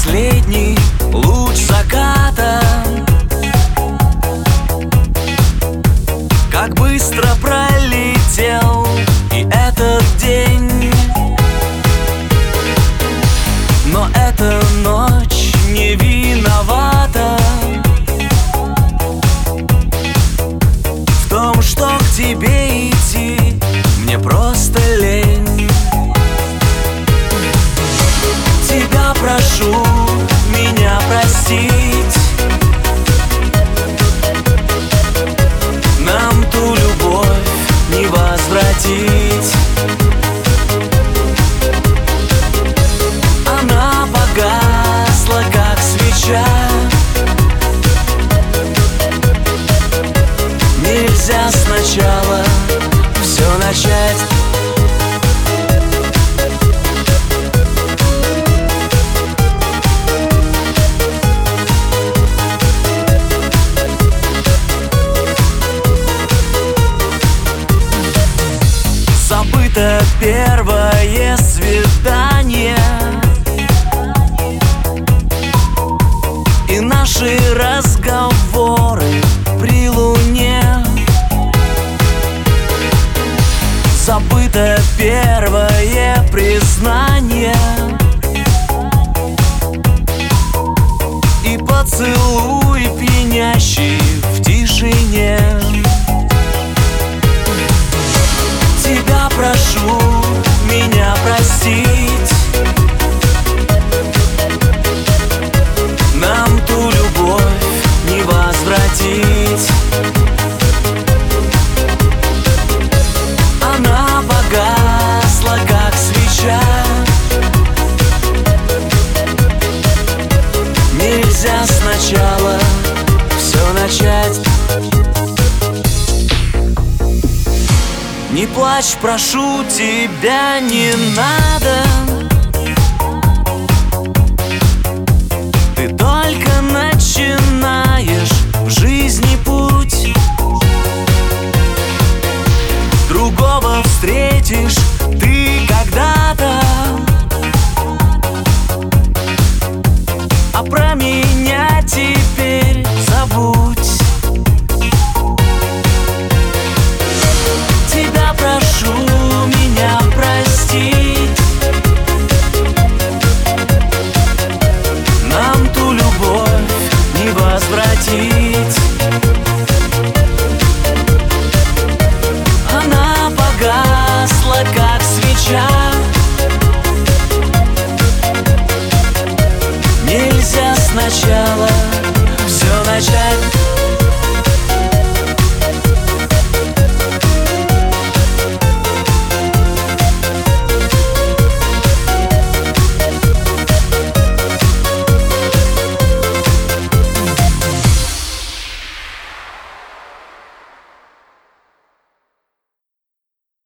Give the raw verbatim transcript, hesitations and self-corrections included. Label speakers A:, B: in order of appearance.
A: последний луч заката. Как быстро пролетел и этот день, но эта ночь не виновата в том, что к тебе идти мне просто лень. Тебя прошу меня простить, нам ту любовь не возвратить. Она погасла, как свеча. Нельзя сначала все начать. Забыто первое свидание и наши разговоры при луне. Забыто первое признание и поцелуй, пьянящий в тишине. Тебя прошу меня простить, нам ту любовь не возвратить. Она погасла, как свеча. Нельзя сначала все начать. Не плачь, прошу тебя, не надо. Ты только начинаешь в жизни путь. Другого встретишь